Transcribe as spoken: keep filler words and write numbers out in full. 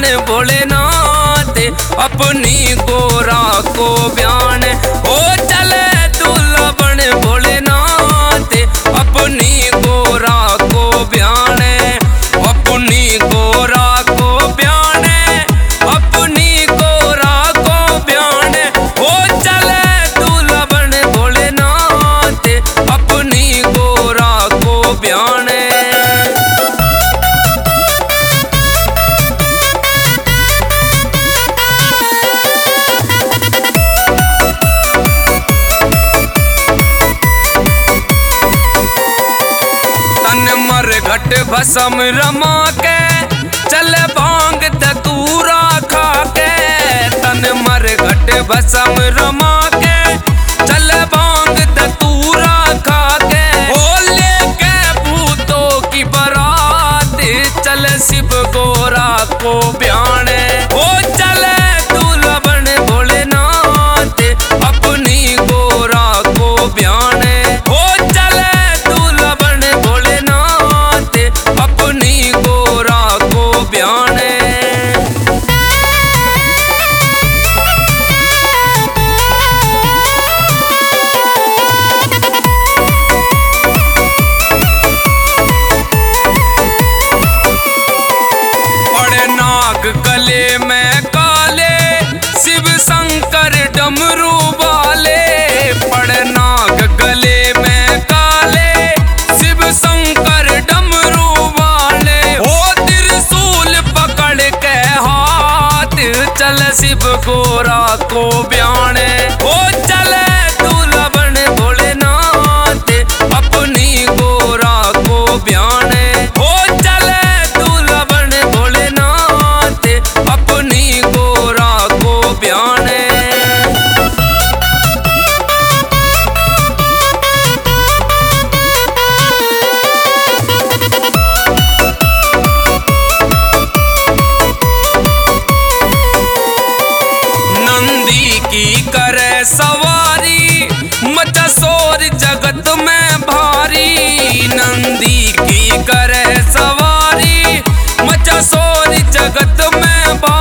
भोलेनाथ अपनी गोरा को ब्यान हो चले दूल्हा बन भोलेनाथ अपनी गोरा को ब्यान अपनी गोरा को ब्यान अपनी गोरा को ब्यान हो चले दूल्हा बन भोलेनाथ अपनी गोरा को ब्यान। घट भसम रमा के चल भांग धतूरा खा के तन मर घट भसम रमा के चल भांग धतूरा खा के भोले के भूतों की बारात चल शिव गोरा को ब्यान हो चले दूल्हा बन भोलेनाथ अपनी गोरा को ब्यान हो चले दूल्हा बन भोलेनाथ अपनी गोरा को ब्यान। बड़े नाग गले में काले शिव शंकर डमरू वाले बड़े नाग गले में काले शिव शंकर डमरू वाले हो त्रिशूल पकड़ के हाथ चल शिव गोरा को ब्यान हो चले दूल्हा बन भोलेनाथ अपनी गोरा को ब्यान हो चले दूल्हा बन भोलेनाथ अपनी गोरा को ब्यान। नंदी की करे सवारी मचा शोर जगत में भारी नंदी की करे सवारी मचा शोर जगत में भारी